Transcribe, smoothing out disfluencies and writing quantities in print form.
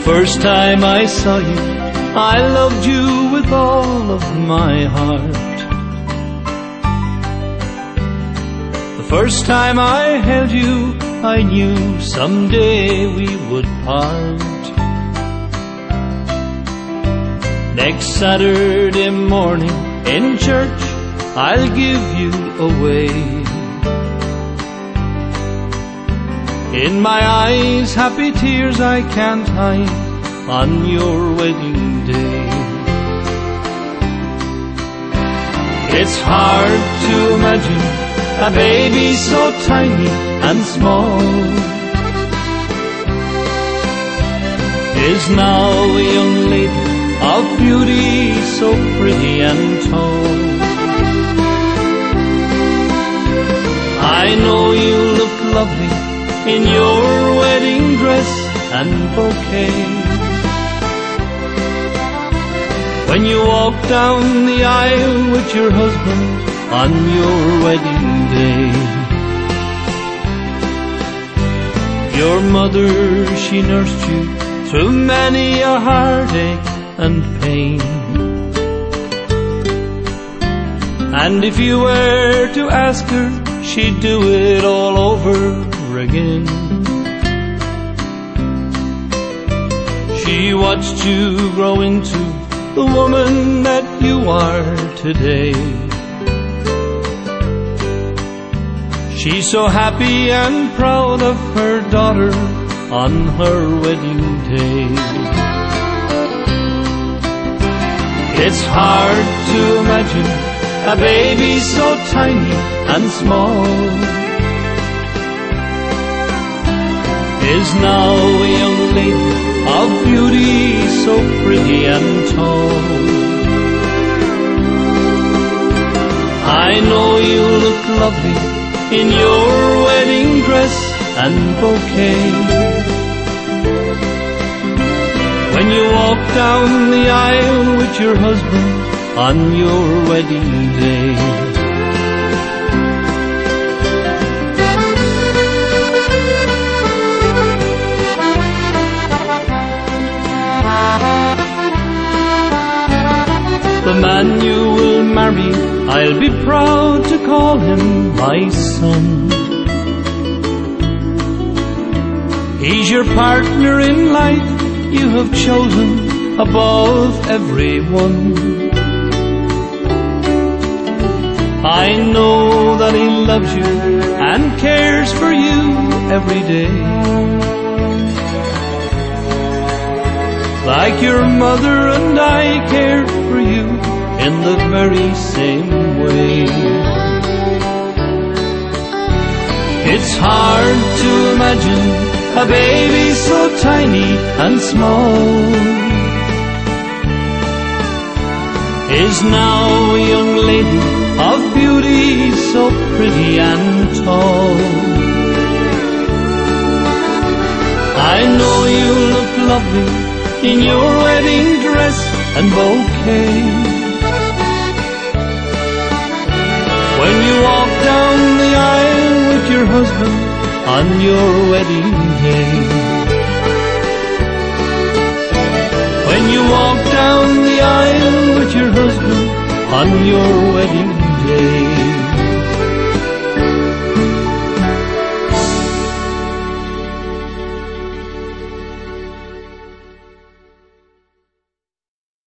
first time I saw you, I loved you with all of my heart. The first time I held you, I knew someday we would part. Next Saturday morning in church, I'll give you away. In my eyes, happy tears I can't hide on your wedding day. It's hard to imagine a baby so tiny and small is now a young lady of beauty so pretty and tall. I know you look lovely in your wedding dress and bouquet when you walk down the aisle with your husband on your wedding day. Your mother, she nursed you through many a heartache and pain, and if you were to ask her, she'd do it all over again. She watched you grow into the woman that you are today. She's so happy and proud of her daughter on her wedding day. It's hard to imagine a baby so tiny and small is now a young lady of beauty so pretty and tall. I know you look lovely in your wedding dress and bouquet when you walk down the aisle with your husband on your wedding day. The man you will marry, I'll be proud to call him my son. He's your partner in life, you have chosen above everyone. I know that he loves you and cares for you every day, like your mother and I care for you in the very same way. It's hard to imagine a baby so tiny and small is now a young lady of beauty so pretty and tall. I know you look lovely in your wedding dress and bouquet when you walk down the aisle with your husband on your wedding day. When you walk down the aisle with your husband on your wedding day.